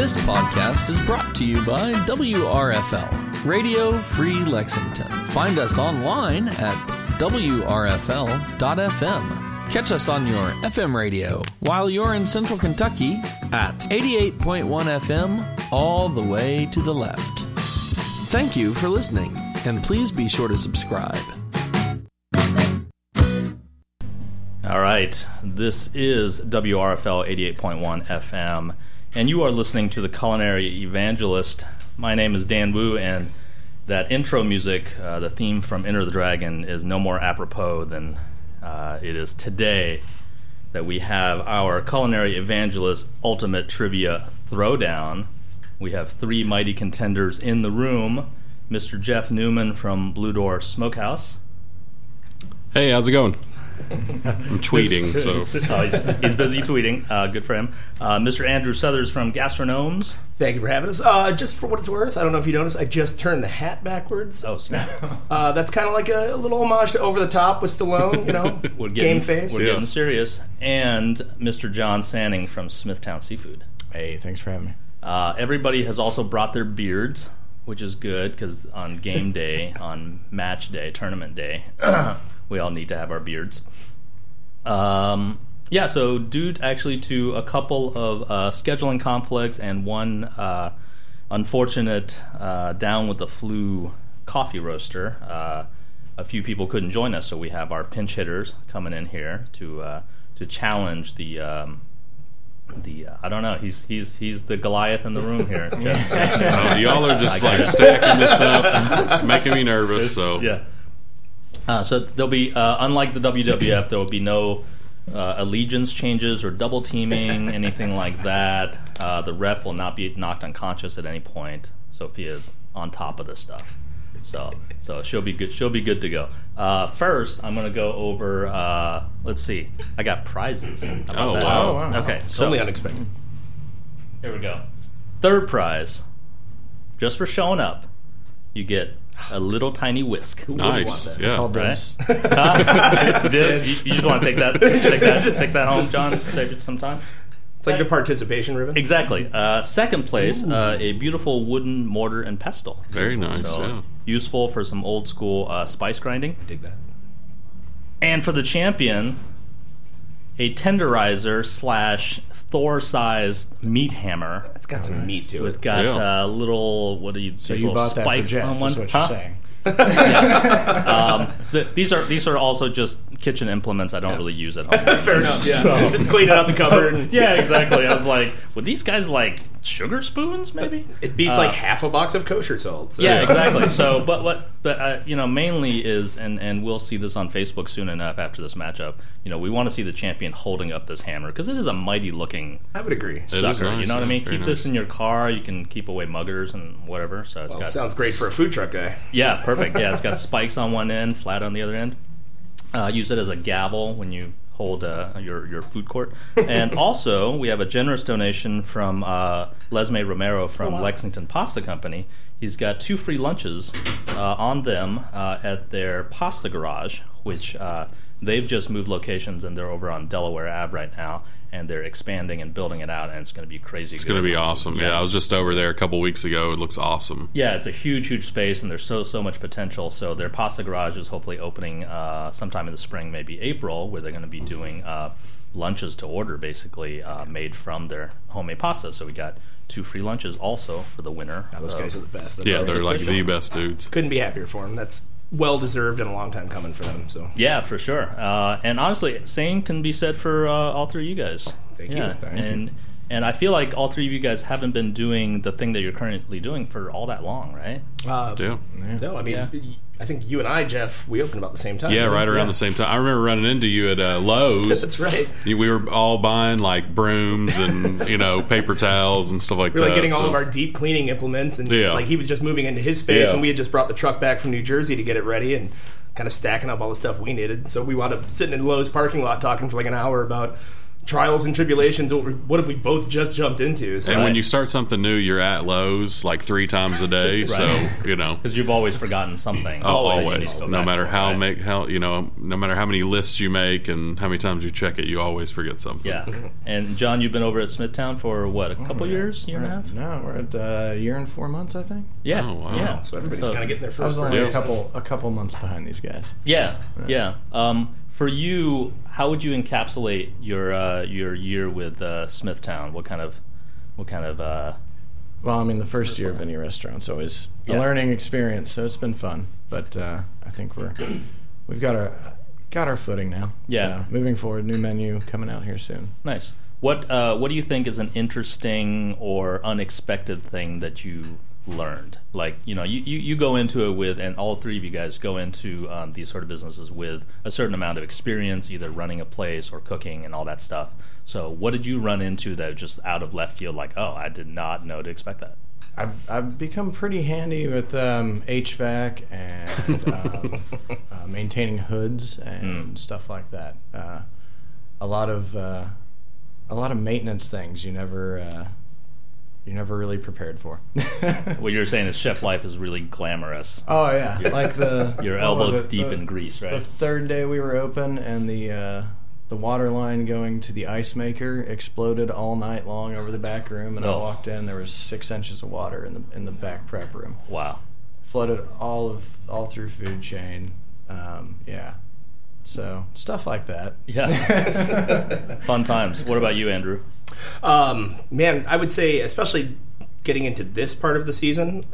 This podcast is brought to you by WRFL, Radio Free Lexington. Find us online at WRFL.FM. Catch us on your FM radio while you're in Central Kentucky at 88.1 FM all the way to the left. Thank you for listening, and please be sure to subscribe. All right, this is WRFL 88.1 FM, and you are listening to the Culinary Evangelist. My name is Dan Wu, and that intro music, the theme from Enter the Dragon, is no more apropos than it is today that we have our Culinary Evangelist Ultimate Trivia Throwdown. We have three mighty contenders in the room. Mr. Jeff Newman from Blue Door Smokehouse. Hey, how's it going? I'm tweeting, so he's busy tweeting. Good for him. Mr. Andrew Southers from Gastronomes. Thank you for having us. Just for what it's worth, I don't know if you noticed, I just turned the hat backwards. Oh, snap. That's kind of like a little homage to Over the Top with Stallone, game face. We're getting serious. And Mr. John Sanning from Smithtown Seafood. Hey, thanks for having me. Everybody has also brought their beards, which is good, because on game day, on match day, tournament day, we all need to have our beards. So due actually to a couple of scheduling conflicts and one unfortunate down with the flu coffee roaster, a few people couldn't join us, so we have our pinch hitters coming in here to challenge the I don't know, he's the Goliath in the room here. Y'all are just stacking this up. It's making me nervous. So there'll be, unlike the WWF, there will be no allegiance changes or double teaming, anything like that. The ref will not be knocked unconscious at any point. Sophia's on top of this stuff, so she'll be good. She'll be good to go. First, I'm going to go over. Let's see. I got prizes. Oh wow! Okay, Totally unexpected. Here we go. Third prize, just for showing up, you get a little tiny whisk. Nice, yeah. Right? You just want to take that home, John? Save it some time? It's like the participation ribbon. Exactly. Second place, a beautiful wooden mortar and pestle. Very nice, Useful for some old school spice grinding. I dig that. And for the champion, a tenderizer / Thor-sized meat hammer. It's got some meat to it. It's got little, what do you So say, you little bought that for spikes Jeff, on one? is what you're saying. These are also just kitchen implements I don't really use at home. Fair enough. Yeah. So. Just clean it up and cover it. Yeah, exactly. I was like, would these guys like sugar spoons? Maybe it beats like half a box of kosher salt. So. Yeah, exactly. So, but mainly is, and we'll see this on Facebook soon enough after this matchup. We want to see the champion holding up this hammer because it is a mighty looking. I would agree. Sucker. Nice, you know what I mean? Keep this nice. in your car. You can keep away muggers and whatever. So it's got sounds great for a food truck guy. Yeah, perfect. Yeah, it's got spikes on one end, flat on the other end. Use it as a gavel when you hold your food court. And also, we have a generous donation from Lesme Romero from Lexington Pasta Company. He's got 2 free lunches on them at their pasta garage, which they've just moved locations, and they're over on Delaware Ave right now. And they're expanding and building it out, and it's going to be crazy. It's going to be awesome. Yeah, I was just over there a couple weeks ago. It looks awesome. Yeah, it's a huge, huge space, and there's so much potential. So their pasta garage is hopefully opening sometime in the spring, maybe April, where they're going to be doing lunches to order, basically made from their homemade pasta. So we got 2 free lunches also for the winner. Those guys are the best. That's They're like the best dudes. Couldn't be happier for them. That's well deserved and a long time coming for them. So yeah, for sure. And honestly, same can be said for all 3 of you guys. Thank you. And I feel like all 3 of you guys haven't been doing the thing that you're currently doing for all that long, right? No, I mean, I think you and I, Jeff, we opened about the same time. Yeah, right around the same time. I remember running into you at Lowe's. That's right. We were all buying like brooms and paper towels and stuff like that. We were getting all of our deep cleaning implements, and like he was just moving into his space, and we had just brought the truck back from New Jersey to get it ready and kind of stacking up all the stuff we needed. So we wound up sitting in Lowe's parking lot talking for like an hour about trials and tribulations. What if we both just jumped into? So and when you start something new, you're at Lowe's like 3 times a day. Right. So because you've always forgotten something. Always. No matter how no matter how many lists you make and how many times you check it, you always forget something. Yeah. And John, you've been over at Smithtown for what, a couple years, year and a half? No, we're at a year and 4 months, I think. Yeah. Oh, wow. Yeah. So everybody's kind of getting their first. I was only a couple months behind these guys. Yeah. For you, how would you encapsulate your year with Smithtown? What kind of? Well, I mean, the first year of any restaurant's always a learning experience, so it's been fun. But I think we've got our footing now. Yeah. So moving forward, new menu coming out here soon. Nice. What do you think is an interesting or unexpected thing that you learned? Like, you go into it with, and all three of you guys go into these sort of businesses with a certain amount of experience, either running a place or cooking and all that stuff. So what did you run into that just out of left field, like, I did not know to expect that? I've become pretty handy with HVAC and maintaining hoods and stuff like that. A lot of maintenance things you never really prepared for. What you're saying is chef life is really glamorous. Oh yeah, like your elbow deep in grease, right? The third day we were open, and the water line going to the ice maker exploded all night long over the back room, and I walked in, there was 6 inches of water in the back prep room. Wow. Flooded all through food chain. Yeah. So stuff like that. Yeah. Fun times. What about you, Andrew? Man, I would say, especially getting into this part of the season,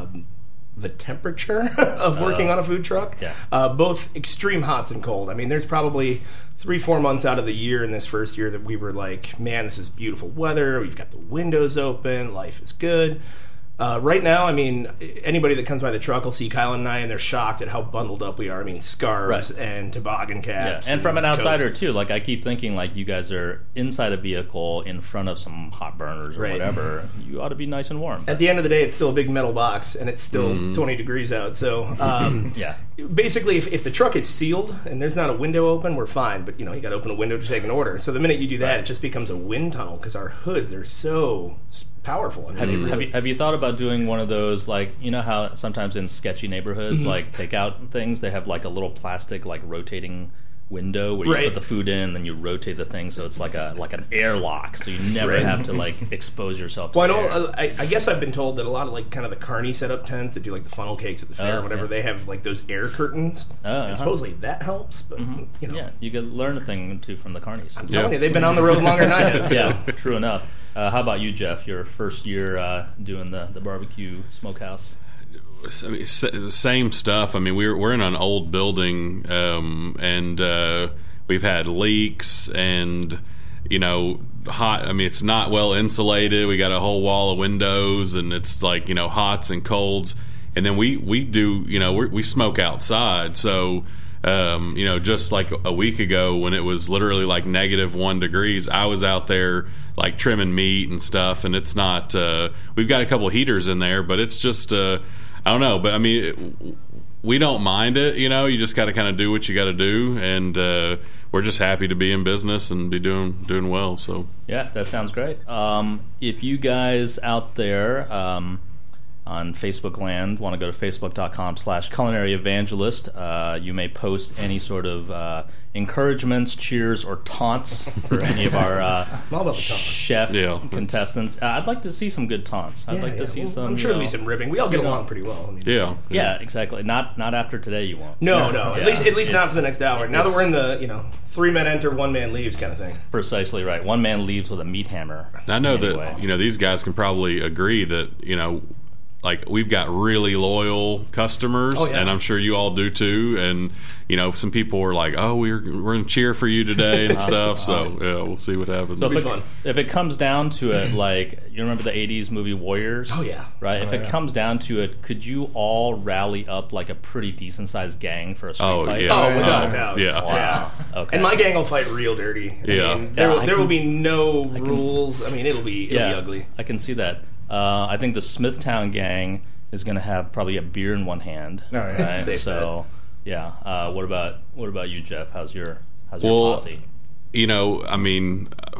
the temperature of working on a food truck, both extreme hots and cold. I mean, there's probably 3-4 months out of the year in this first year that we were like, man, this is beautiful weather. We've got the windows open. Life is good. Right now, I mean, anybody that comes by the truck will see Kyle and I, and they're shocked at how bundled up we are. I mean, scarves and toboggan caps. And from an outsider, too. Like, I keep thinking, like, you guys are inside a vehicle in front of some hot burners or whatever. You ought to be nice and warm. At the end of the day, it's still a big metal box, and it's still 20 degrees out. So, basically, if the truck is sealed and there's not a window open, we're fine. But, you got to open a window to take an order. So the minute you do that, it just becomes a wind tunnel because our hoods are so powerful. I mean, have you thought about doing one of those, like, how sometimes in sketchy neighborhoods, like takeout things, they have like a little plastic like rotating window where you put the food in, then you rotate the thing so it's like an airlock, so you never have to like expose yourself to I guess I've been told that a lot of like kind of the carny setup tents that do like the funnel cakes at the fair or whatever, they have like those air curtains, and supposedly that helps, but you could learn a thing or two from the carnies. I'm telling you, they've been on the road longer than I have. So. Yeah, true enough. How about you, Jeff? Your first year doing the barbecue smokehouse? I mean, same stuff. I mean, we're in an old building, and we've had leaks and hot. I mean, it's not well insulated. We got a whole wall of windows, and it's like hots and colds. And then we do we smoke outside. So just like a week ago when it was literally like -1 degrees, I was out there like trimming meat and stuff, and it's not. We've got a couple heaters in there, but it's just. I don't know, but I mean, we don't mind it. You just got to kind of do what you got to do, and we're just happy to be in business and be doing well. So yeah, that sounds great. If you guys out there on Facebook land want to go to facebook.com/culinaryevangelist, you may post any sort of encouragements, cheers, or taunts for any of our chef contestants. I'd like to see some good taunts. I'd like to see some. I'm sure there'll be some ribbing. We all get along pretty well. I mean, yeah, exactly. Not after today. You won't. No. At least not for the next hour. Now that we're in the 3 men enter, 1 man leaves kind of thing. Precisely right. 1 man leaves with a meat hammer. I know that these guys can probably agree that like we've got really loyal customers, and I'm sure you all do too. And some people were like, "Oh, we're going to cheer for you today" and stuff. So we'll see what happens. So if it comes down to it, like you remember the '80s movie Warriors? Oh yeah, right. If it comes down to it, could you all rally up like a pretty decent sized gang for a street fight? Yeah. Oh, without a doubt. Yeah. Wow. Yeah. Okay. And my gang will fight real dirty. I mean, there will be no rules. I mean, it'll be ugly. I can see that. I think the Smithtown gang is going to have probably a beer in one hand. Right? So, what about you, Jeff? How's your posse? I mean,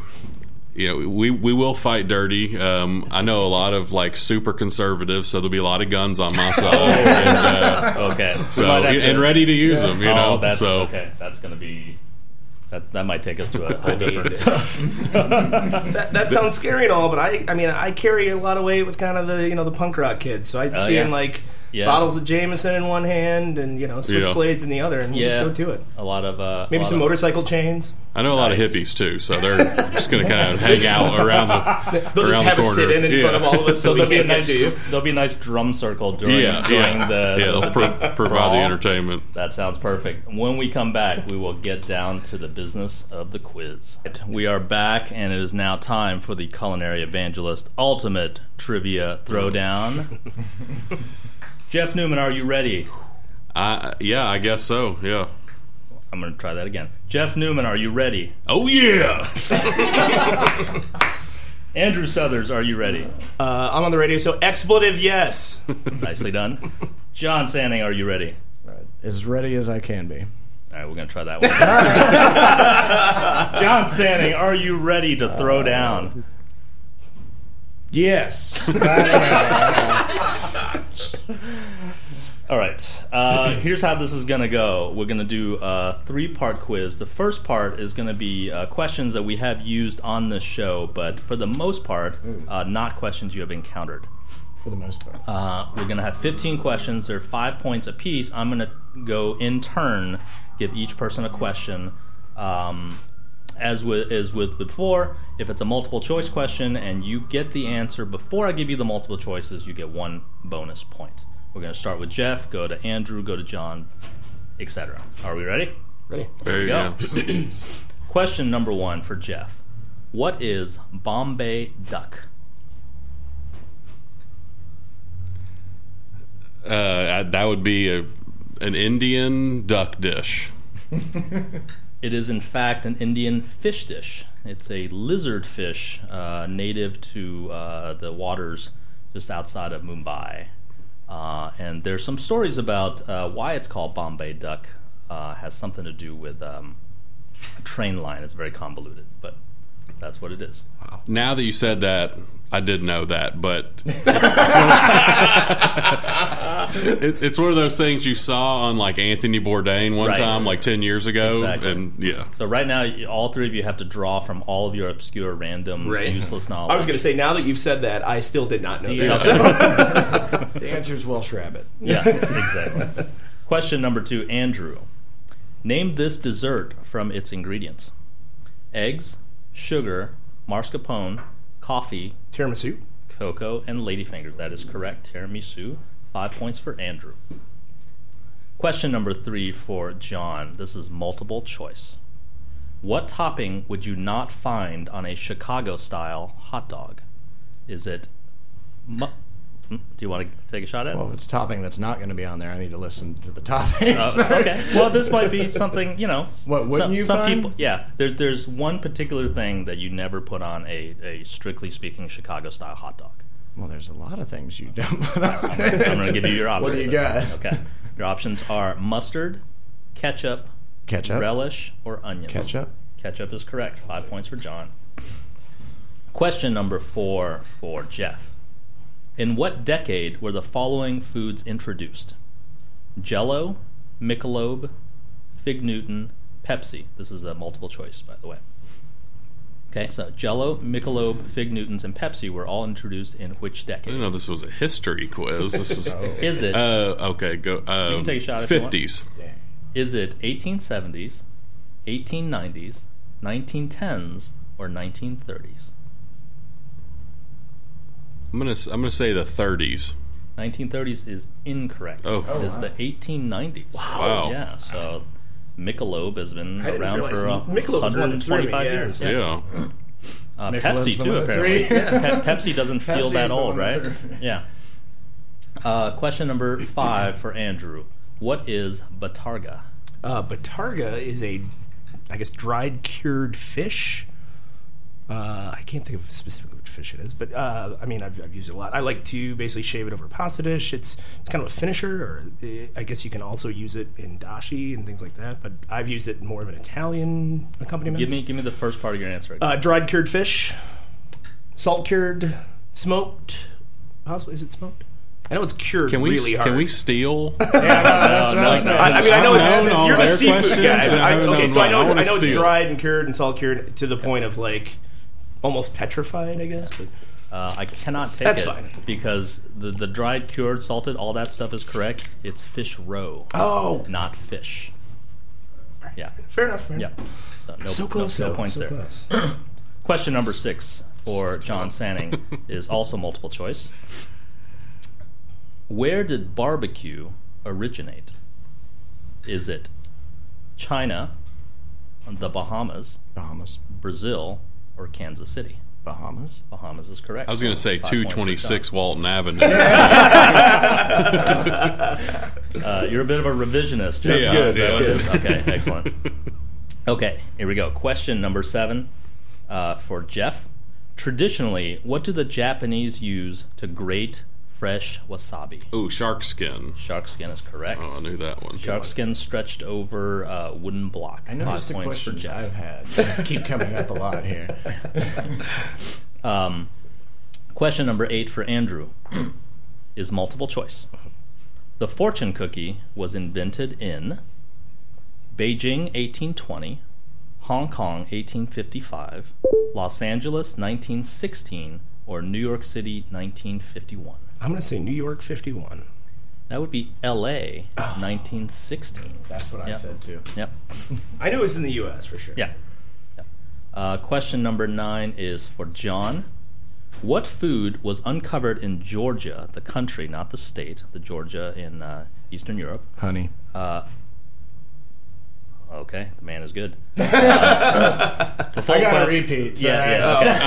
we will fight dirty. I know a lot of like super conservatives, so there'll be a lot of guns on my side. Okay. So and ready to use them. That's okay. That's going to be. That might take us to a whole different. that sounds scary and all, but I carry a lot of weight with kind of the punk rock kids. So I see bottles of Jameson in one hand and switchblades in the other, and we'll just go to it. A lot of maybe some motorcycle chains. I know a lot of hippies too, so they're just going to kind of hang out around the. They'll just have a sit in front of all of us, so there'll be a nice drum circle during they'll provide the entertainment. That sounds perfect. When we come back, we will get down to the business of the quiz. We are back, and it is now time for the Culinary Evangelist Ultimate Trivia Throwdown. Jeff Newman, are you ready? Yeah, I guess so. Yeah. I'm going to try that again. Jeff Newman, are you ready? Oh, yeah! Andrew Southers, are you ready? I'm on the radio, so expletive, yes. Nicely done. John Sanning, are you ready? As ready as I can be. All right, we're going to try that one. John Sanning, are you ready to throw down? Yes. All right. Here's how this is going to go. We're going to do a 3-part quiz. The first part is going to be questions that we have used on this show, but for the most part, not questions you have encountered. For the most part. We're going to have 15 questions. They're 5 points apiece. I'm going to go in turn, give each person a question. As with before, if it's a multiple choice question and you get the answer before I give you the multiple choices, you get 1 bonus point. We're going to start with Jeff, go to Andrew, go to John, etc. Are we ready? Ready. There you go. Question number 1 for Jeff. What is Bombay duck? That would be an Indian duck dish. It is, in fact, an Indian fish dish. It's a lizard fish native to the waters just outside of Mumbai. And there's some stories about why it's called Bombay duck. Has something to do with a train line. It's very convoluted, but that's what it is. Wow. Now that you said that, I did know that, but it's one of those things you saw on like Anthony Bourdain one time, like 10 years ago. Exactly. And yeah. So right now, all 3 of you have to draw from all of your obscure, random, useless knowledge. I was going to say, now that you've said that, I still did not know that. The answer is Welsh rabbit. Yeah, exactly. Question number 2, Andrew. Name this dessert from its ingredients. Eggs, sugar, mascarpone, coffee, tiramisu, cocoa, and ladyfingers. That is correct. Tiramisu. 5 points for Andrew. Question number 3 for John. This is multiple choice. What topping would you not find on a Chicago-style hot dog? Is it... Do you want to take a shot at it? Well, if it's topping that's not going to be on there, I need to listen to the toppings. Okay. Well, this might be something, What wouldn't you some find? people, yeah. There's one particular thing that you never put on a strictly speaking Chicago-style hot dog. Well, there's a lot of things you don't put on. I'm going to give you your options. What do you got? Okay. Your options are mustard, ketchup, relish, or onions. Ketchup. Ketchup is correct. 5 points for John. Question number 4 for Jeff. In what decade were the following foods introduced? Jell-O, Michelob, Fig Newton, Pepsi. This is a multiple choice, by the way. Okay, so Jell-O, Michelob, Fig Newtons, and Pepsi were all introduced in which decade? I didn't know this was a history quiz. This is. Is it? Okay, go. You can take a shot if 50s. you want. Is it 1870s, 1890s, 1910s, or 1930s? I'm gonna say the 30s. 1930s is incorrect. Oh, it is the 1890s. Wow. Yeah. So Michelob has been I didn't around realize for Michelob was one of the 125 three, years. Yeah. Pepsi too, apparently. Pepsi doesn't feel that old, right? Yeah. Question number 5 for Andrew. What is batarga? Batarga is a, I guess, dried cured fish. I can't think of specifically which fish it is, but I mean, I've used it a lot. I like to basically shave it over a pasta dish. It's kind of a finisher, or I guess you can also use it in dashi and things like that. But I've used it in more of an Italian accompaniment. Give me the first part of your answer. Dried cured fish, salt cured, smoked. Possibly, is it smoked? I know it's cured really hard. Can we steal? No. I mean, I know you're the seafood guy. I know it's dried and cured and salt cured to the point of like almost petrified, I guess. But I cannot take that's it fine. because the dried, cured, salted, all that stuff is correct. It's fish roe. Oh, not fish. Yeah, fair enough. yeah. So Close. points there. Close. Question number 6 for John Sanning is also multiple choice. Where did barbecue originate? Is it China, the Bahamas, Brazil, or Kansas City? Bahamas. Bahamas is correct. I was going to say 226 Walton Avenue. You're a bit of a revisionist. Jeff. Yeah, Is that yeah. what it is? Okay, excellent. Okay, here we go. Question number 7 for Jeff. Traditionally, what do the Japanese use to grate fresh wasabi? Ooh, shark skin. Shark skin is correct. Oh, I knew that one. Shark skin stretched over a wooden block. I know 5 just the points for questions Jeff. I've had keep coming up a lot here. Question number 8 for Andrew is multiple choice. The fortune cookie was invented in Beijing 1820, Hong Kong 1855, Los Angeles 1916, or New York City 1951. I'm going to say New York 51. That would be L.A. 1916. That's what I said too. Yep. I knew it was in the U.S. for sure. Yeah. Question number 9 is for John. What food was uncovered in Georgia, the country, not the state, the Georgia in Eastern Europe? Honey. Okay, the man is good. I got a repeat. So Okay.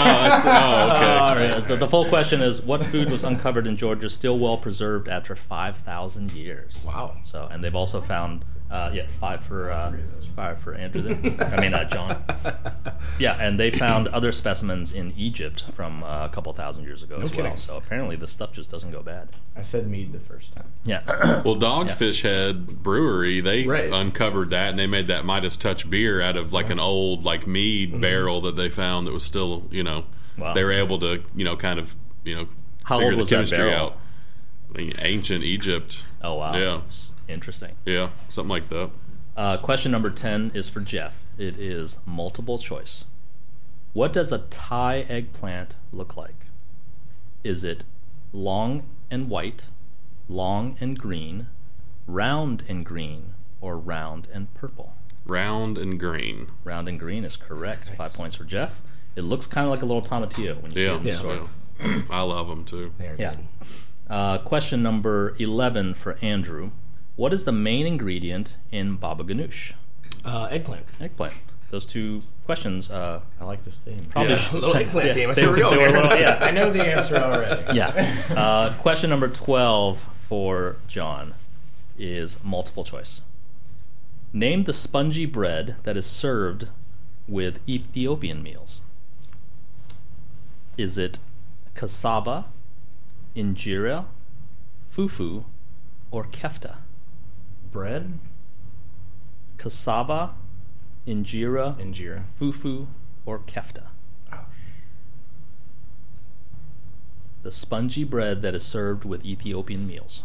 Okay. The full question is, what food was uncovered in Georgia still well preserved after 5,000 years? Wow. So, and they've also found, 5 for Andrew there. I mean, John. Yeah, and they found other specimens in Egypt from a couple thousand years ago as well. So apparently this stuff just doesn't go bad. I said mead the first time. Yeah. Well, Dogfish Head Brewery, they uncovered that, and they made that Midas Touch beer out of like an old like mead barrel that they found that was still, Wow. they were able to, kind of, How figure old was the that chemistry barrel? out. I mean, ancient Egypt. Oh, wow. Yeah. Interesting. Yeah, something like that. Question number 10 is for Jeff. It is multiple choice. What does a Thai eggplant look like? Is it long and white, long and green, round and green, or round and purple? Round and green. Round and green is correct. 5 points for Jeff. It looks kind of like a little tomatillo when you see it in the store. Yeah. I love them too. Yeah. Question number 11 for Andrew. What is the main ingredient in baba ganoush? Eggplant. Eggplant. Those two questions. I like this theme. Probably Little eggplant game. They Here we go. were a little, yeah. I know the answer already. Yeah. Question number 12 for John is multiple choice. Name the spongy bread that is served with Ethiopian meals. Is it cassava, injera, fufu, or kefta? Bread? Cassava, injera, fufu, or kefta? The spongy bread that is served with Ethiopian meals.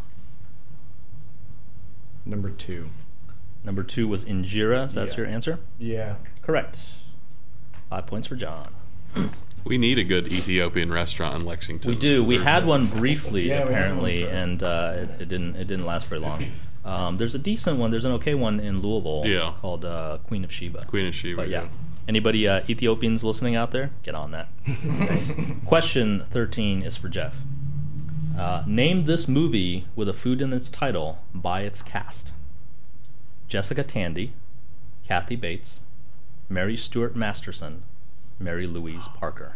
Number 2. Number 2 was injera. So that's your answer? Yeah. Correct. 5 points for John. We need a good Ethiopian restaurant in Lexington. We do. We had one briefly, Yeah, we had apparently, one and it didn't last very long. There's a decent one. There's an okay one in Louisville called Queen of Sheba. Queen of Sheba. But yeah. Anybody Ethiopians listening out there? Get on that. Question 13 is for Jeff. Name this movie with a food in its title by its cast. Jessica Tandy, Kathy Bates, Mary Stuart Masterson, Mary Louise Parker.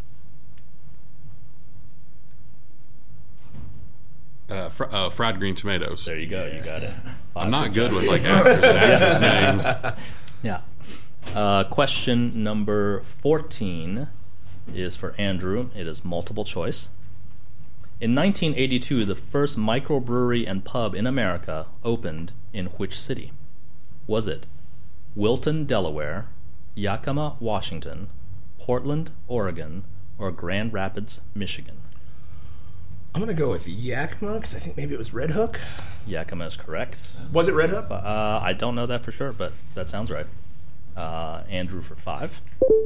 Fried green tomatoes. There you go. You got it. I'm not good with like actors and actors' names. Yeah. Question number 14 is for Andrew. It is multiple choice. In 1982, the first microbrewery and pub in America opened in which city? Was it Wilton, Delaware, Yakima, Washington, Portland, Oregon, or Grand Rapids, Michigan? I'm going to go with Yakima because I think maybe it was Red Hook. Yakima is correct. Was it Red Hook? I don't know that for sure, but that sounds right. Andrew for 5.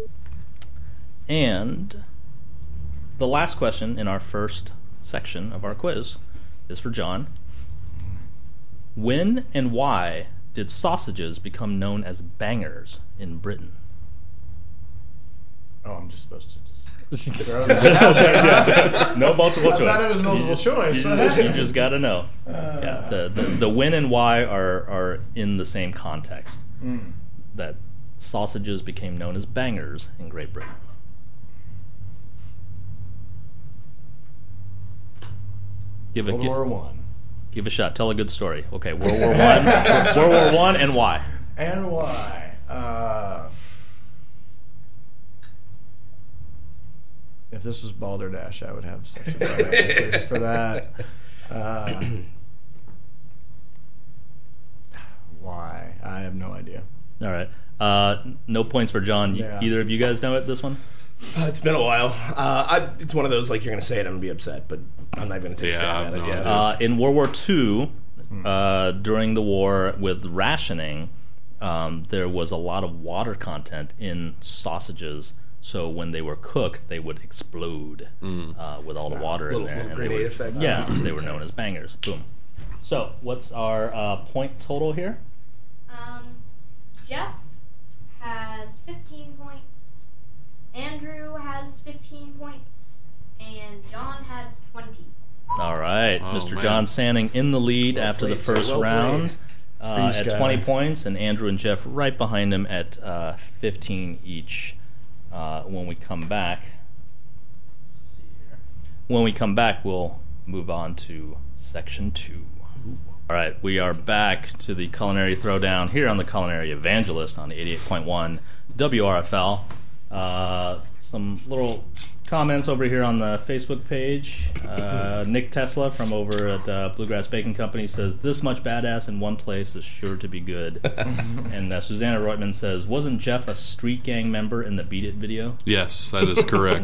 And the last question in our first section of our quiz is for John. When and why did sausages become known as bangers in Britain? Oh, I'm just supposed to No multiple choice. I thought it was multiple choice. You just got to know. The when and why are in the same context. That sausages became known as bangers in Great Britain. World War One. Give a shot. Tell a good story. Okay, World War One. World War One, and why? And why? If this was Balderdash, I would have such a better answer for that. Why? I have no idea. All right. No points for John. Yeah. Either of you guys know it, this one? It's been a while. It's one of those, like, you're going to say it, I'm going to be upset, but I'm not going to take a stab at it yet. In World War II, during the war with rationing, there was a lot of water content in sausages. So when they were cooked, they would explode with all the water in there. Little and grenade effect. Yeah, they were known as bangers. Boom. So what's our point total here? Jeff has 15 points. Andrew has 15 points. And John has 20. All right. Mr. Man. John Sanning in the lead after the first round at 20 points, and Andrew and Jeff right behind him at 15 each. When we come back, we'll move on to section 2. All right, we are back to the Culinary Throwdown here on the Culinary Evangelist on 88.1 WRFL. Some little comments over here on the Facebook page. Nick Tesla from over at Bluegrass Bacon Company says, "This much badass in one place is sure to be good." And Susanna Reutman says, "Wasn't Jeff a street gang member in the Beat It video?" Yes, that is correct.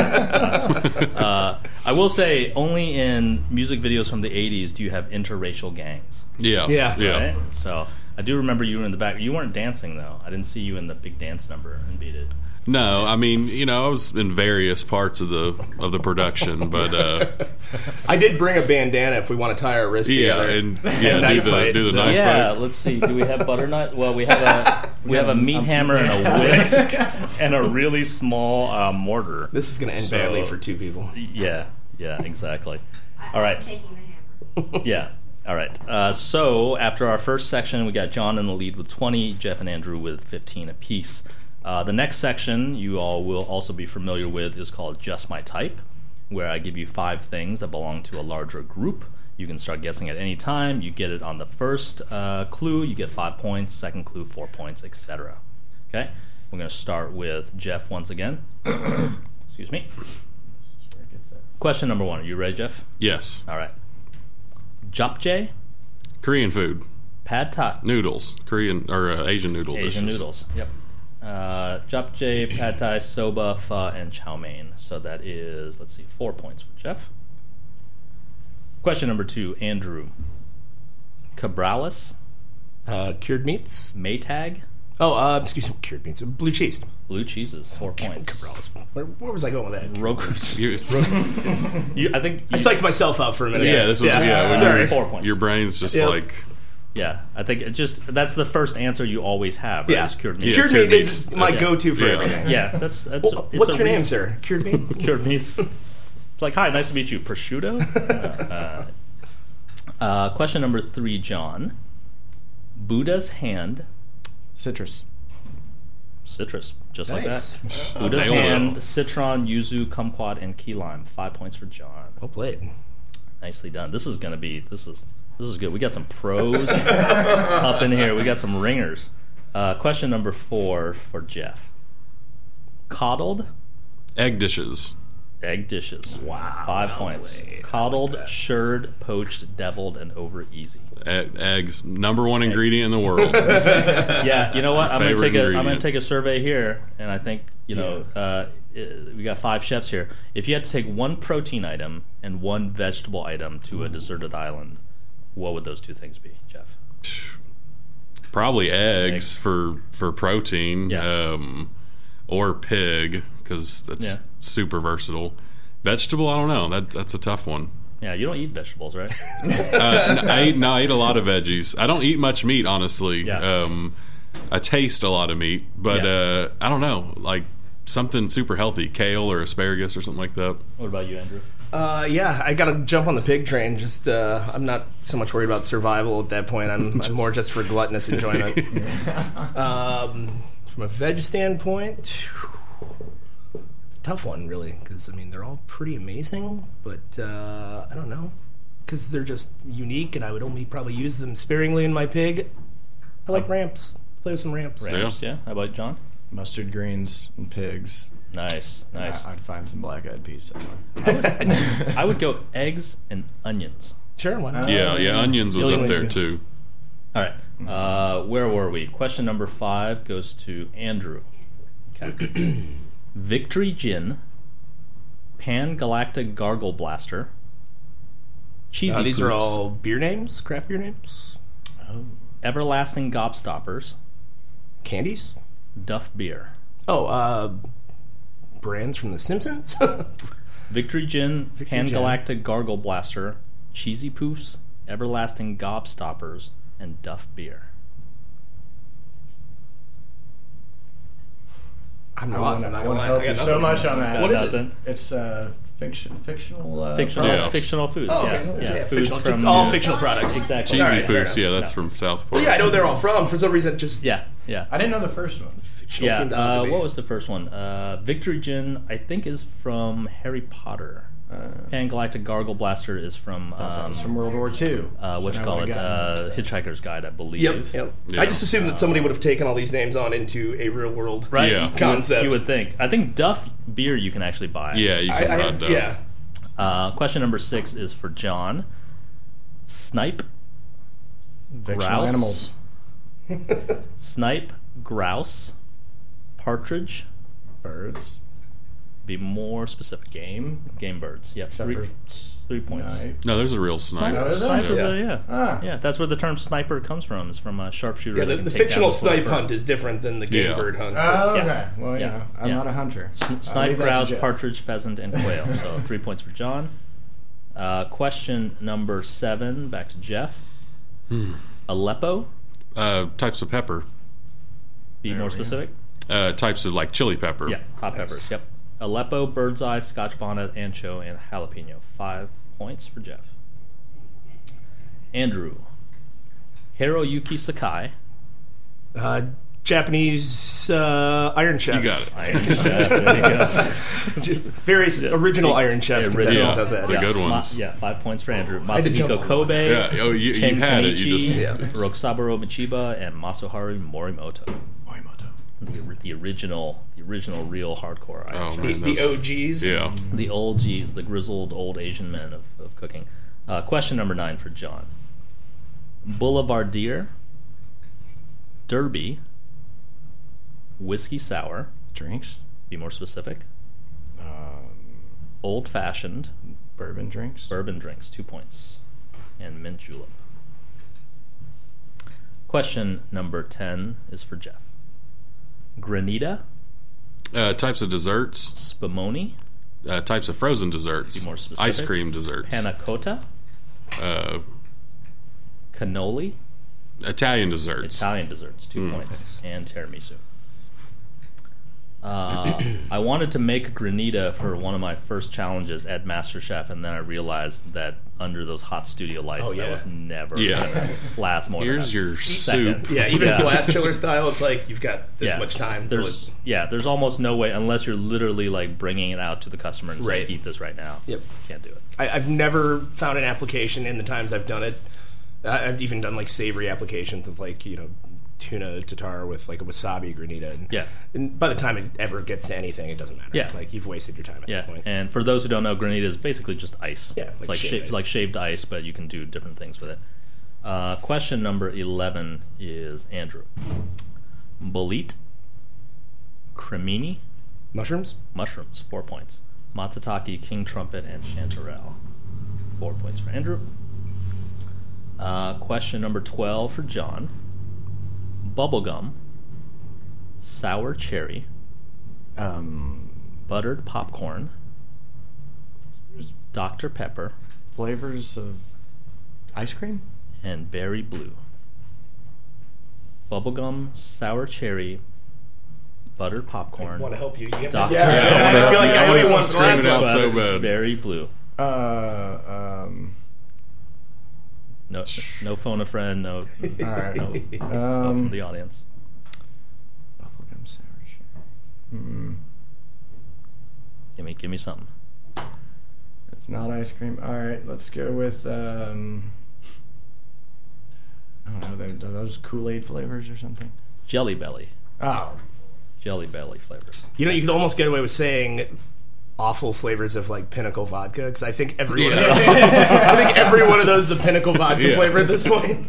I will say, only in music videos from the 80s do you have interracial gangs. Yeah. Right? So I do remember you were in the back. You weren't dancing, though. I didn't see you in the big dance number in Beat It. No, I mean, I was in various parts of the production, but I did bring a bandana if we want to tie our wrists together. do the knife fight. Yeah, let's see. Do we have butter nut? Well, we have a meat hammer and a whisk and a really small mortar. This is going to end badly for 2 people. Yeah, exactly. All right. I'm taking the hammer. Yeah. All right. So after our first section, we got John in the lead with 20, Jeff and Andrew with 15 apiece. The next section you all will also be familiar with is called Just My Type, where I give you 5 things that belong to a larger group. You can start guessing at any time. You get it on the first clue, you get 5 points, second clue, 4 points, etc. Okay? We're going to start with Jeff once again. Excuse me. Question number 1. Are you ready, Jeff? Yes. All right. Japchae, Korean food, Pad Thai. noodles, Korean or Asian noodle Asian dishes. noodles. Yep. Japchae, Pad Thai, soba, pho, and chow mein. So that is, 4 points for Jeff. Question number 2, Andrew. Cabrales, Cured meats? Maytag, Oh, excuse me, cured meats. Blue cheese. blue cheeses, 4 points. Cabrales. Where was I going with that? I think I psyched myself out for a minute. Yeah, this is when Sorry. 4 points. your brain's just Yep. like Yeah, I think that's the first answer you always have. Right? Yeah. Is cured meats. Cured cured meat meats. is my Okay. go-to for Yeah. everything. Yeah, that's Well, it's what's a your name, reason. sir? Cured meat? Cured meats. It's like, hi, nice to meet you. Prosciutto? Question number 3, John. Buddha's hand. Citrus. Citrus, just Nice. like that. Buddha's Nailed it. hand, citron, yuzu, kumquat, and key lime. 5 points for John. Well played. Nicely done. This is good. We got some pros up in here. We got some ringers. Question number 4 for Jeff. Coddled, Egg dishes. Egg dishes. Wow. 5 points. Coddled, shirred, poached, deviled, and over easy. Eggs, number one ingredient in the world. Yeah, you know what? I'm going Favorite to take a survey here, and I think we got 5 chefs here. If you had to take one protein item and one vegetable item to a deserted island, what would those 2 things be, Jeff? Probably eggs for protein, or pig because that's super versatile. Vegetable, I don't know. That's a tough one. Yeah, you don't eat vegetables, right? I eat a lot of veggies. I don't eat much meat, honestly. Yeah. I taste a lot of meat, but I don't know, like something super healthy, kale or asparagus or something like that. What about you, Andrew? I got to jump on the pig train. Just I'm not so much worried about survival at that point. I'm more just for gluttonous enjoyment. From a veg standpoint, it's a tough one, really, because they're all pretty amazing, but I don't know, because they're just unique, and I would only probably use them sparingly in my pig. I like ramps. Play with some ramps. Ramps, yeah. How about John? Mustard greens and pigs. Nice. I'd find some black-eyed peas somewhere. I would go eggs and onions. Sure, why not? Yeah, onions was up there too. All right, where were we? Question number 5 goes to Andrew. Okay. Victory Gin, Pan Galactic Gargle Blaster, Cheesy These Poofs, are all beer names, craft beer names. Everlasting Gobstoppers, Candies. Duff Beer. Brands from The Simpsons. Victory Gin, Pan Gin. Galactic Gargle Blaster, Cheesy Poofs, Everlasting Gobstoppers, and Duff Beer. I'm lost. I want to help you so much on that. What is it? It's fictional. Fictional foods. Oh, yeah, okay. yeah. Yeah, Foods fictional, from just all fictional products. Exactly. Cheesy All right, fair Poofs, enough. that's from Southport. Well, yeah, I know they're all from. For some reason, just Yeah. I didn't know the first one. fictional seemed odd Yeah. to me. What was the first one? Victory Gin, I think, is from Harry Potter. Pan Galactic Gargle Blaster is from It's from World War II. what you call it? Hitchhiker's Guide, I believe. Yep. Yeah. I just assumed that somebody would have taken all these names on into a real world Right. Yeah. concept. You would think. I think Duff Beer you can actually buy. Yeah, you can buy Duff. Yeah. Question number 6 is for John. Snipe, Fictional grouse, animals. Snipe, grouse, partridge. Birds. Be more specific. Game. Game birds. Yep. Except for 3 points. Snipe. No, there's a real snipe. Oh, is there? Snipe is Yeah. yeah. That's where the term sniper comes from. It's from a sharpshooter. Yeah, that the can take fictional down a little snipe bird. hunt is different than the game Yeah. bird hunt. Oh, okay. Yeah. Well, Yeah. I'm Yeah. not a hunter. I'll Snipe, leave that to grouse, Jeff. partridge, pheasant, and quail. So 3 points for John. Question number 7, back to Jeff. Aleppo. Types of pepper. Be more specific. Types of like chili pepper. Yeah, hot peppers. Yep. Aleppo, bird's eye, Scotch bonnet, ancho, and jalapeno. 5 points for Jeff. Andrew. Hiroyuki Sakai. Japanese Iron Chef. You got it. Iron Chef. There you go. Various original Iron Chef contestants has that. The good ones. 5 points for Andrew. had to jump Masahiko on Kobe. Yeah, you Ken had it. You Kenichi, just Rokusaburo Michiba, and Masaharu Morimoto. The original real hardcore Iron Oh, Chef. man. The OGs. yeah. The old G's, the grizzled old Asian men of cooking. Question number 9 for John. Boulevardier, Derby, whiskey sour. Drinks. Be more specific. Old fashioned. Bourbon drinks. Bourbon drinks, 2 points. And mint julep. Question number 10 is for Jeff. Granita, Types of desserts. spumoni, Types of frozen desserts. Be more specific. Ice cream desserts. panna cotta, cannoli, Italian desserts. Italian desserts, 2 points, and tiramisu. I wanted to make granita for one of my first challenges at MasterChef, and then I realized that under those hot studio lights, that was never going to last more Here's than a your second. soup. Yeah, even blast chiller style, it's like you've got this much time. There's there's almost no way unless you're literally like bringing it out to the customer and saying, Right. "Eat this right now." Yep. Can't do it. I've never found an application in the times I've done it. I've even done like savory applications of like tuna tartare with like a wasabi granita. And, Yeah. and by the time it ever gets to anything, it doesn't matter. Yeah. Like you've wasted your time at that point. And for those who don't know, granita is basically just ice. Yeah, it's like shaved ice. like shaved ice, but you can do different things with it. Question number 11 is Andrew. Bolit, cremini, Mushrooms? 4 points. Matsutake, king trumpet, and chanterelle, 4 points for Andrew. Question number 12 for John. Bubblegum, sour cherry, buttered popcorn, Dr. Pepper, Flavors of ice cream? and berry blue. Bubblegum, sour cherry, buttered popcorn, I want to help you. You Dr. Yeah, Pepper, I feel like I only want the last Screaming out one. so bad. berry blue. No phone a friend. No. All right. No from the audience. Bubblegum sour cherry. Give me something. It's not ice cream. All right, let's go with. I don't know. Are those Kool-Aid flavors or something? Jelly Belly. Oh, Jelly Belly flavors. You could almost get away with saying awful flavors of like Pinnacle vodka because I think every one of those, I think every one of those is a Pinnacle vodka flavor at this point.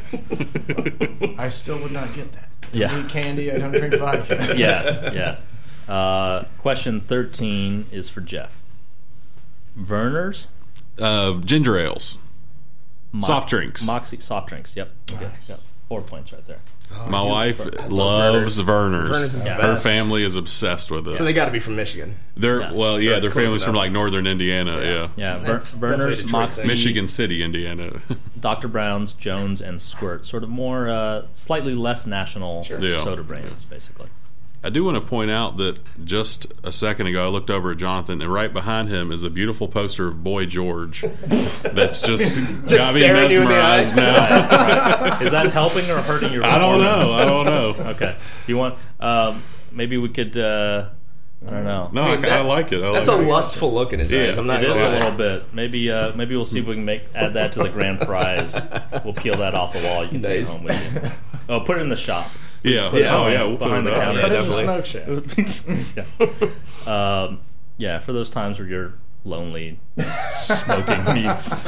I still would not get that. Yeah. I eat candy. I don't drink vodka. Yeah. Question 13 is for Jeff. Werner's Ginger ales. Soft drinks. Moxie soft drinks. Yep. Okay. Yep. 4 points right there. My wife loves Werner's. Werner's is the Her best. family is obsessed with it. So they got to be from Michigan. Their Yeah. their Close family's from enough. like northern Indiana. Yeah. Yeah. That's definitely a Werner's, Detroit Moxie, thing. Michigan City, Indiana. Dr. Brown's, Jones, and Squirt. Sort of more, slightly less national Yeah. soda brands, basically. I do want to point out that just a second ago I looked over at Jonathan, and right behind him is a beautiful poster of Boy George that's just got me staring you in the mesmerized eye. now. Is that helping or hurting your I don't performance? know. I don't know. Okay. You want? Maybe we could. I don't know. No, I like it. That's a lustful look in his Yeah, eyes. I'm not It is gonna a lie. little bit. Maybe we'll see if we can add that to the grand prize. We'll peel that off the wall. You can take it Nice. home with you. Oh, put it in the shop. Yeah. Put it Oh, behind- yeah. We'll put behind it the up. counter. Put it in definitely. the smoke shack. Yeah, for those times where you're lonely, smoking meats.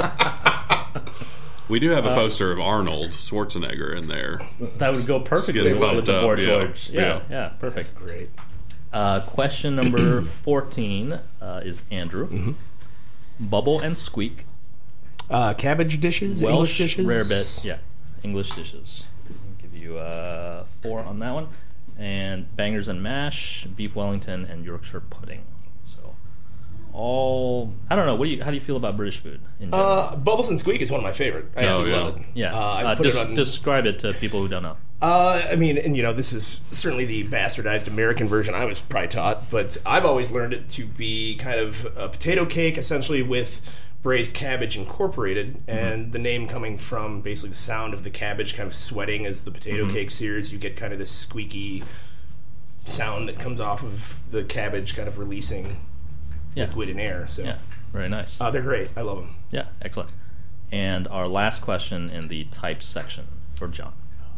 We do have a poster of Arnold Schwarzenegger in there. That would go perfectly Getting with bumped the up, Boy yeah. George. Yeah. Yeah, perfect. Great. Question number 14 is Andrew. Mm-hmm. Bubble and Squeak. Cabbage dishes, Welsh English dishes, rarebit. Yeah, English dishes. I'll give you 4 on that one. And Bangers and Mash, Beef Wellington, and Yorkshire Pudding. So, I don't know. How do you feel about British food in general? Bubbles and Squeak is one of my favorite. I actually yeah. love it. Yeah. I've put it on. Describe it to people who don't know. I mean, and this is certainly the bastardized American version I was probably taught, but I've always learned it to be kind of a potato cake, essentially with braised cabbage incorporated, and the name coming from basically the sound of the cabbage kind of sweating as the potato cake sears. You get kind of this squeaky sound that comes off of the cabbage kind of releasing liquid and air. So Yeah, very nice. they're great. I love them. Yeah, excellent. And our last question in the types section for John.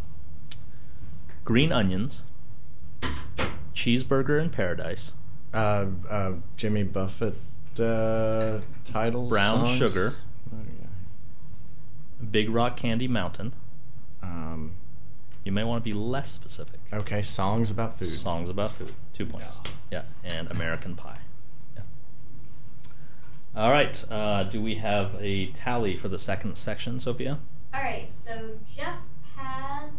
Green onions, cheeseburger in paradise, Jimmy Buffett titles. brown songs? sugar, Oh, Big Rock Candy Mountain. yeah. You may want to be less specific. Okay, songs about food. Songs about food, 2 points. Yeah, and American Pie. Yeah. All right. Do we have a tally for the second section, Sophia? All right, so Jeff has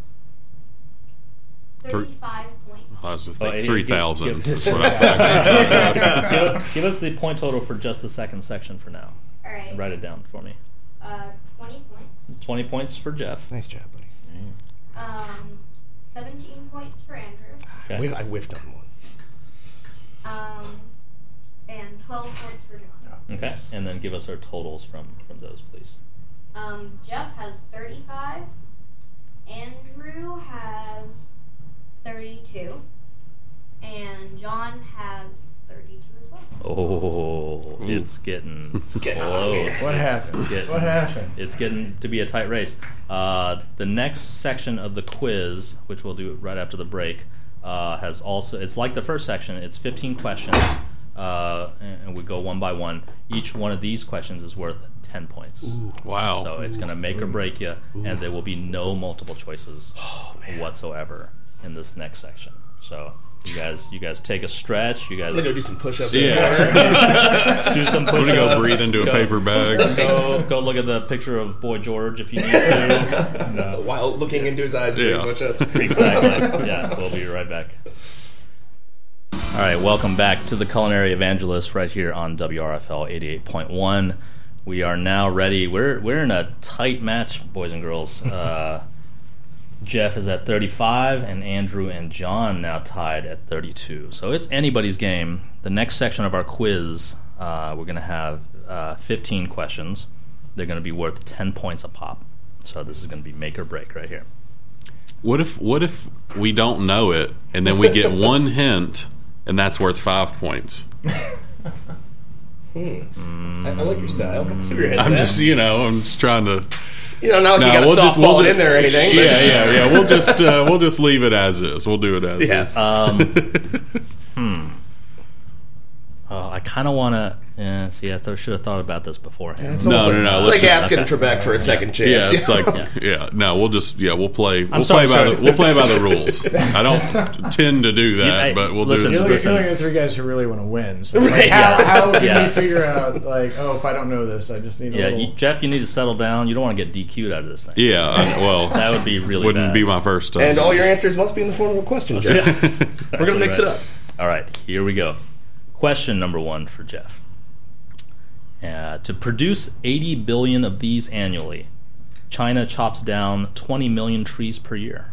35 points. I was just Oh, thinking it- 3,000. give- That's what I give us the point total for just the second section for now. All right, Write it down for me. 20 points. 20 points for Jeff. Nice job, buddy. 17 points for Andrew. Okay. I whiffed on one. And 12 points for John. Okay, and then give us our totals from those, please. Jeff has 35. Andrew has 32. And John has 32 as well. Oh, it's getting close. What happened? It's getting to be a tight race. The next section of the quiz, which we'll do right after the break, has also. It's like the first section. It's 15 questions, and we go one by one. Each one of these questions is worth 10 points. Ooh, wow! So it's going to make or break you, and there will be no multiple choices whatsoever in this next section. So. You guys take a stretch. You guys I'm gonna go do some push-ups. Yeah, do some push-ups. I'm gonna go breathe into a paper bag. Go look at the picture of Boy George if you need to. No. While looking into his eyes and doing push-ups. Exactly. Yeah, we'll be right back. All right, welcome back to the Culinary Evangelist right here on WRFL 88.1. We are now ready. We're in a tight match, boys and girls. Jeff is at 35, and Andrew and John now tied at 32. So it's anybody's game. The next section of our quiz, we're going to have 15 questions. They're going to be worth 10 points a pop. So this is going to be make or break right here. What if we don't know it, and then we get one hint, and that's worth 5 points? I like your style. See where your head's I'm at. I'm just trying to. Not like you got a softball in there or anything. Yeah. We'll just leave it as is. We'll do it as is. I kind of want to. I should have thought about this beforehand. No. It's like asking Trebek for a second chance. Yeah, it's like we'll play. We'll play by the rules. I don't tend to do that, but we'll do it. You're looking at three guys who really want to win. So how can we figure out if I don't know this, I just need a little... Jeff, you need to settle down. You don't want to get DQ'd out of this thing. Yeah, that would be really wouldn't bad. be my first. And all your answers must be in the form of a question, Jeff. We're going to mix it up. All right, here we go. Question number 1 for Jeff. To produce 80 billion of these annually, China chops down 20 million trees per year.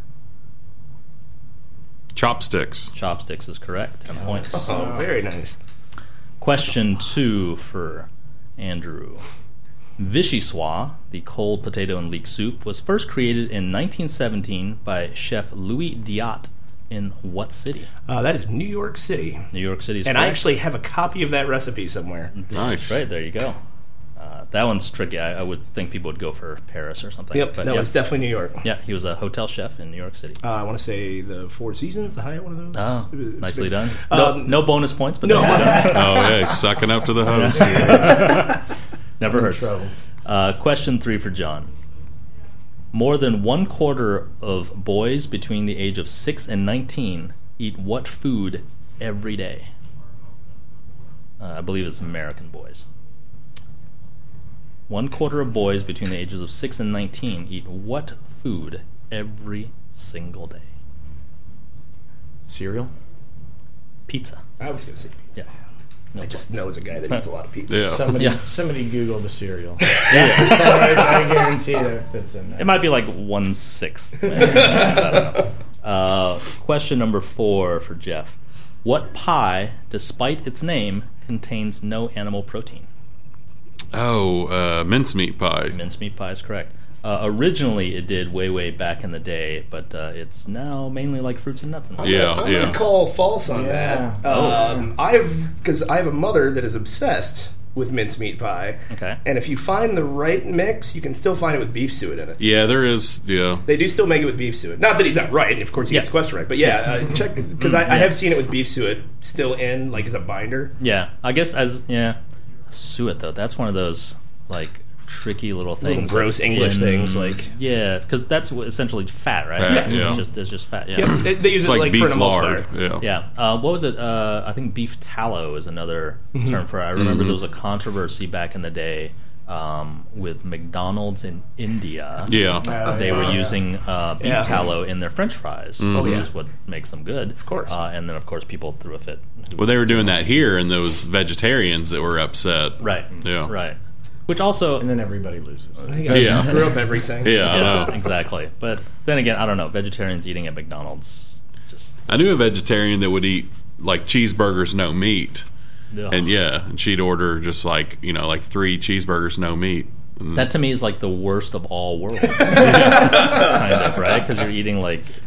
Chopsticks. Chopsticks is correct. 10 points. Oh, very nice. Question 2 for Andrew. Vichyssoise, the cold potato and leek soup, was first created in 1917 by Chef Louis Diat in what city? That is New York City. New York City is And correct. I actually have a copy of that recipe somewhere. Nice. Right, there you go. That one's tricky. I would think people would go for Paris or something. Yep, that was definitely New York. Yeah, he was a hotel chef in New York City. I want to say the Four Seasons, the Hyatt, one of those. Oh, It's nicely big. done. No bonus points, but no. nicely done. Oh, yeah, sucking up to the host. Never hurts. Question 3 for John. More than 1/4 of boys between the age of 6 and 19 eat what food every day? I believe it's American boys. 1/4 of boys between the ages of 6 and 19 eat what food every single day? Cereal? Pizza. I was going to say pizza. Yeah. No I just know as a guy that eats a lot of pizza. Yeah. Somebody Google the cereal. I guarantee that fits in there. It might be like 1/6. I don't know. Question number 4 for Jeff. What pie, despite its name, contains no animal protein? Mincemeat pie. Mincemeat pie is correct. Originally, it did way back in the day, but it's now mainly like fruits and nuts. I'm going to call false on that. I have a mother that is obsessed with mincemeat pie. Okay. And if you find the right mix, you can still find it with beef suet in it. Yeah, there is. Yeah, they do still make it with beef suet. Not that he's not right, and of course he gets the question right. But check because I have seen it with beef suet still in as a binder. Yeah, I guess suet though. That's one of those tricky little things, little gross English things, because that's essentially fat, right? Fat, yeah. It's just fat. Yeah, they use it like beef for an lard. emulsifier. Yeah. What was it? I think beef tallow is another term for it. I remember there was a controversy back in the day with McDonald's in India. Yeah, they were using beef tallow in their French fries, which is what makes them good, of course. And then, of course, people threw a fit. Well, they were doing that here, and those vegetarians that were upset. Right. Yeah. Right. Which also... And then everybody loses. Screw up everything. Yeah, I know. Exactly. But then again, I don't know. Vegetarians eating at McDonald's just... I knew a vegetarian that would eat, cheeseburgers, no meat. Ugh. And she'd order just 3 cheeseburgers, no meat. That to me is the worst of all worlds. Kind of, right? Because you're eating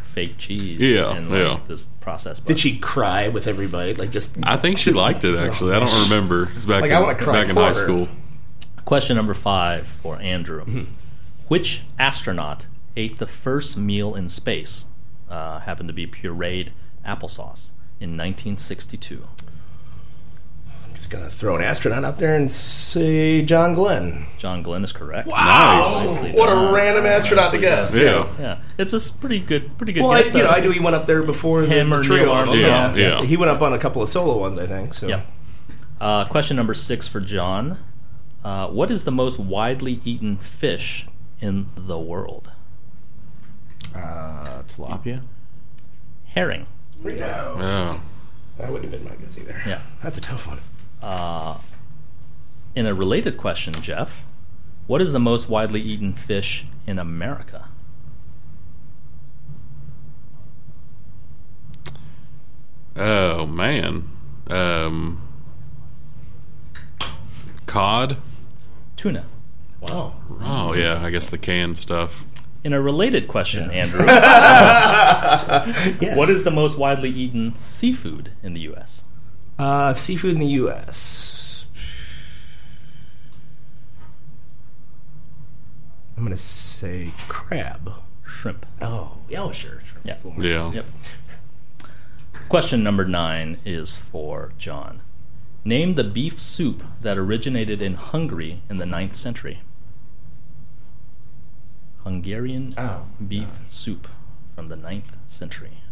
fake cheese Yeah, and yeah. this process. Did she cry with every bite? Like just I think she liked it, actually. I don't remember. It's back Like, in, I wanna cry back in for high her. school. Question number 5 for Andrew. Which astronaut ate the first meal in space? Happened to be pureed applesauce in 1962. I'm just gonna throw an astronaut out there and say John Glenn. John Glenn is correct. Wow, Nicely what done. a random astronaut to Nicely guess. done. Yeah. Yeah, it's a pretty good Well, I, guess. you know, though. I knew he went up there before Him the or trio. Neil Armstrong. Yeah. He went up on a couple of solo ones, I think. So. Yeah. Question number 6 for John. What is the most widely eaten fish in the world? Tilapia. Herring. Oh. That wouldn't have been my guess either. Yeah. That's a tough one. In a related question, Jeff, what is the most widely eaten fish in America? Oh, man. Cod? Tuna. Wow. Oh, yeah, I guess the canned stuff. In a related question, Andrew, Yes. what is the most widely eaten seafood in the U.S.? Seafood in the U.S. I'm going to say crab. Shrimp. Oh, sure. Sure. Yeah. It's a little more Yeah. sense. Yep. Question number 9 is for John. Name the beef soup that originated in Hungary in the 9th century. Hungarian beef soup from the 9th century.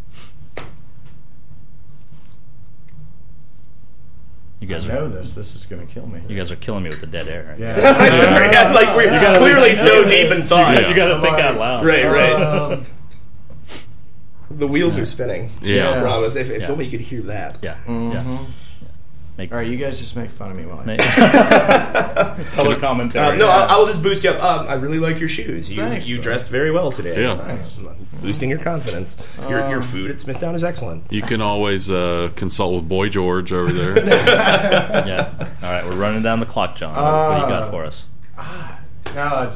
You guys I are know this. This is going to kill me. you guys are killing me with the dead air. Yeah. Sorry, like we're clearly so deep in thought. Yeah. You got to think out loud. Right. The wheels are spinning. Yeah. I promise. If Yeah. only you could hear that. Yeah. Yeah. Make, All right, you guys just make fun of me while I make color commentary. No, I will just boost you up. I really like your shoes. Thanks, You bro. dressed very well today. Yeah. Boosting your confidence. Your food at Smithtown is excellent. You can always consult with Boy George over there. Yeah. All right, we're running down the clock, John. What do you got for us? No,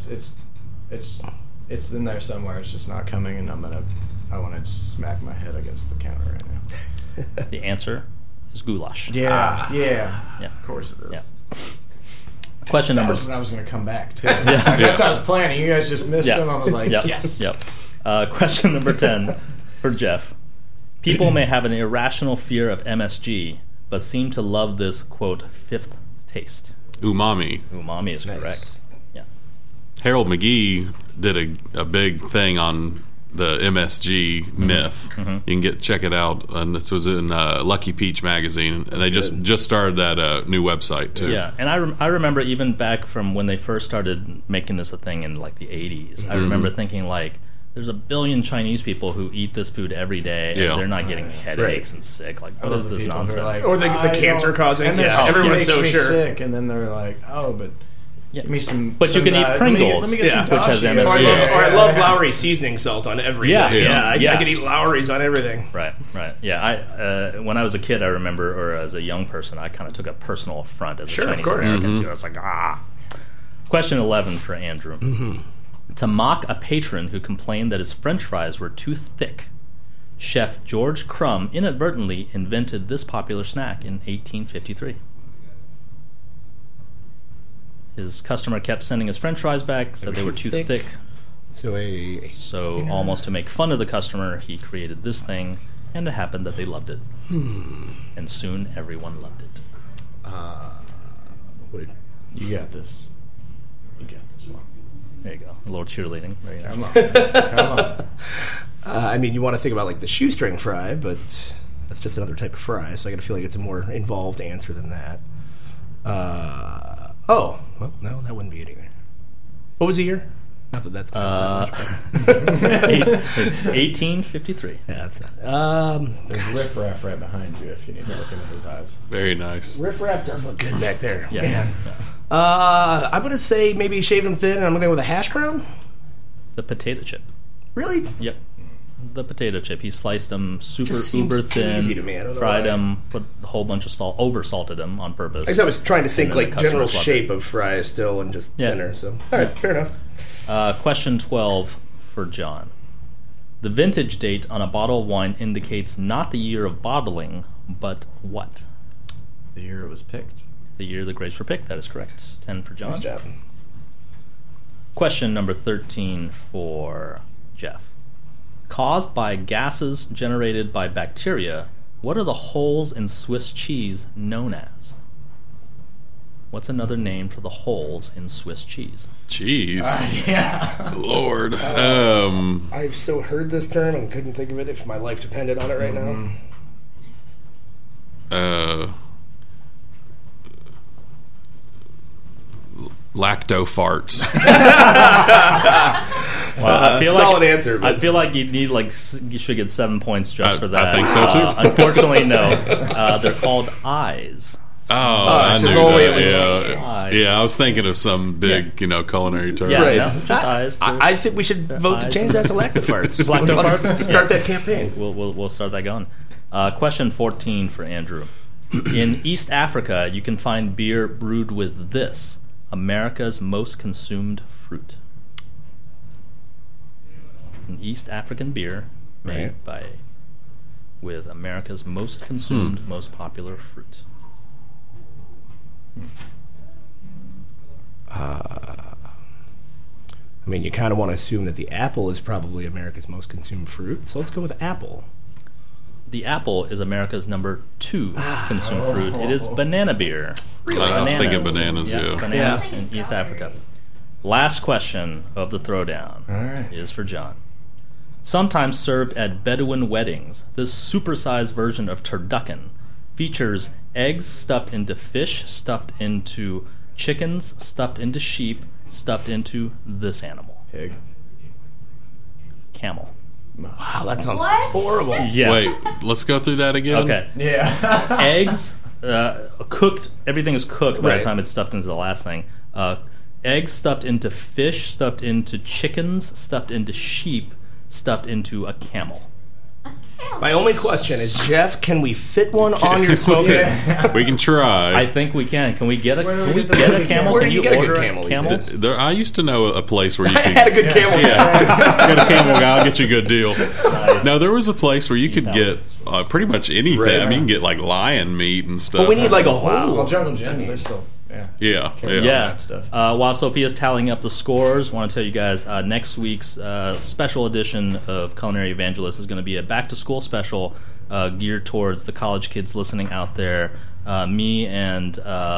it's in there somewhere. It's just not coming, and I want to just smack my head against the counter right now. The answer is goulash. Yeah. Yeah. Of course it is. Yeah. Question That number was when I was going to come back too. Yeah. That's what I was planning. You guys just missed Yeah. him. I was like, Yep. yes. Yep. Question number 10 for Jeff. People may have an irrational fear of MSG, but seem to love this, quote, fifth taste. Umami. Umami is correct. Yeah. Harold McGee did a big thing on the MSG myth. You can check it out. And this was in Lucky Peach magazine, and they just started that new website too. Yeah, and I remember even back from when they first started making this a thing in like the 80s. I remember thinking like, there's a billion Chinese people who eat this food every day, and Yeah. they're not getting headaches and sick. Like, what is this nonsense? Or the cancer causing. And then Yeah, everyone was makes so me sure. sick, and then they're like, oh, but Yeah. give me some. But you can eat Pringles, Let me get some which has dashi. MSG. Or I love Lowry seasoning salt on everything. Yeah. I could eat Lowry's on everything. Right. Yeah, when I was a kid, I remember, or as a young person, I kind of took a personal affront as a Sure, of Chinese course. American too. I was like, Question 11 for Andrew. To mock a patron who complained that his French fries were too thick, Chef George Crumb inadvertently invented this popular snack in 1853. His customer kept sending his French fries back, said they were too thick. So almost to make fun of the customer, he created this thing, and it happened that they loved it. And soon everyone loved it. You got this. You got this one. There you go. A little cheerleading. Very nice. Come on. I mean, you want to think about like the shoestring fry, but that's just another type of fry. So I got to feel like it's a more involved answer than that. Well, no, that wouldn't be it either. What was the year? Not that that's much, but 1853. yeah, that's not. There's Riff Raff right behind you if you need to look into his eyes. Very nice. Riff Raff does look good back there. Yeah. Man. Yeah. I'm gonna say maybe shaved them thin, and I'm gonna go with a hash brown. The potato chip. Really? Yep. The potato chip. He sliced them super Just seems uber too thin, easy to me. I don't know fried why. them, put a whole bunch of salt, over salted them on purpose. I guess I was trying to think And then like the general customers loved shape of fries still, and just Yeah. thinner. So all right, fair enough. Question 12 for John. The vintage date on a bottle of wine indicates not the year of bottling, but what? The year it was picked. The year the grapes were picked. That is correct. 10 for John. Nice job. Question number 13 for Jeff. Caused by gases generated by bacteria, what are the holes in Swiss cheese known as? What's another name for the holes in Swiss cheese? Jeez. Yeah. Lord. I've so heard this term and couldn't think of it if my life depended on it right now. Lacto farts. Well, solid answer. I feel like you should get 7 points just for that. I think so too. Unfortunately, no. They're called eyes. Oh, I so knew the way that. it was eyes. Yeah, I was thinking of some big, culinary term. Yeah, Right. no, just eyes. I think we should vote to change that to lactofarts. Lactofarts? Let's start that campaign. We'll start that going. Question 14 for Andrew. In East Africa, you can find beer brewed with this, America's most consumed fruit. An East African beer made with America's most consumed, most popular fruit. I mean, you kind of want to assume that the apple is probably America's most consumed fruit, so let's go with apple. The apple is America's number 2 consumed fruit. It is banana beer. I was thinking bananas, yeah. Bananas in East Africa. Last question of the throwdown is for John. Sometimes served at Bedouin weddings, this supersized version of turducken features eggs stuffed into fish, stuffed into chickens, stuffed into sheep, stuffed into this animal. Pig. Camel. Wow, that sounds What? horrible. Yeah. Wait, let's go through that again. Okay. Yeah. Eggs, cooked. Everything is cooked by Right. the time it's stuffed into the last thing. Eggs stuffed into fish, stuffed into chickens, stuffed into sheep, stuffed into a camel. My only question is, Jeff, can we fit one on your smoker? We can try. I think we can. Can we get a camel? Where Can do you you get a good order camel a these camel? days? I used to know a place where you I could had a good camel. get a camel guy. I'll get you a good deal. No, there was a place where you could get pretty much anything. Right. I mean, you can get like lion meat and stuff. But we need like a Well, whole. Jungle Gyms, they still, yeah. Yeah. stuff. While Sophia's tallying up the scores, I want to tell you guys next week's special edition of Culinary Evangelist is going to be a back-to-school special geared towards the college kids listening out there. Me and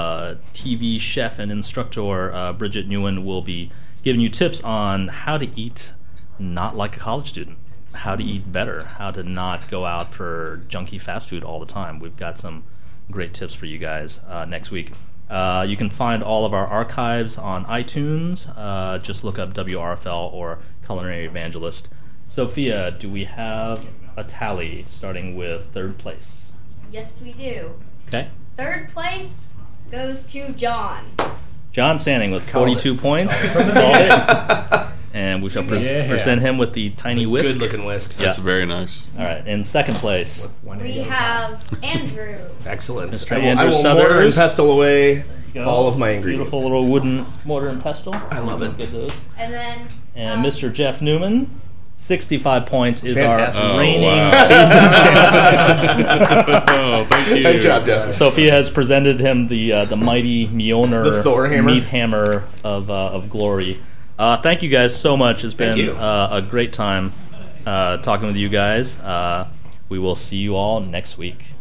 TV chef and instructor Bridget Newen will be giving you tips on how to eat not like a college student, how to eat better, how to not go out for junky fast food all the time. We've got some great tips for you guys next week. You can find all of our archives on iTunes. Just look up WRFL or Culinary Evangelist. Sophia, do we have a tally starting with third place? Yes, we do. Okay. Third place goes to John. John Sanning with 42 points. Called it. And we shall present him with the tiny whisk. Good looking whisk. Yeah. That's very nice. All right. In second place, We have Andrew. Excellent. Mr. I will Andrew mortar and Southers. pestle away all of my ingredients. beautiful little wooden mortar and pestle. I love it. Get those. And then And Mr. Jeff Newman, 65 points, is Fantastic. our Oh, reigning wow. season champion. Oh, thank you. Nice job, Jeff. Sophia has presented him the mighty Mjolnir, The Thor hammer. meat hammer of glory. Thank you guys so much. It's Thank been you. a great time talking with you guys. We will see you all next week.